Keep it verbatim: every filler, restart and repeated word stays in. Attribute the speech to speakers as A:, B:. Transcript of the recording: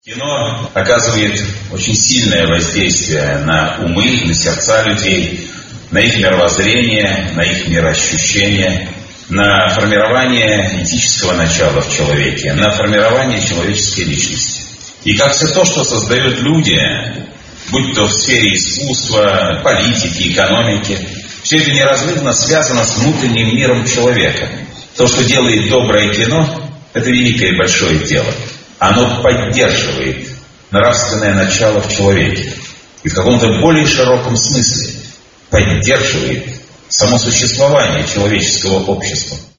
A: Кино оказывает очень сильное воздействие на умы, на сердца людей, на их мировоззрение, на их мироощущение, на формирование этического начала в человеке, на формирование человеческой личности. И как все то, что создают люди, будь то в сфере искусства, политики, экономики, все это неразрывно связано с внутренним миром человека. То, что делает доброе кино, это великое и большое дело. Оно поддерживает нравственное начало в человеке. И в каком-то более широком смысле поддерживает само существование человеческого общества.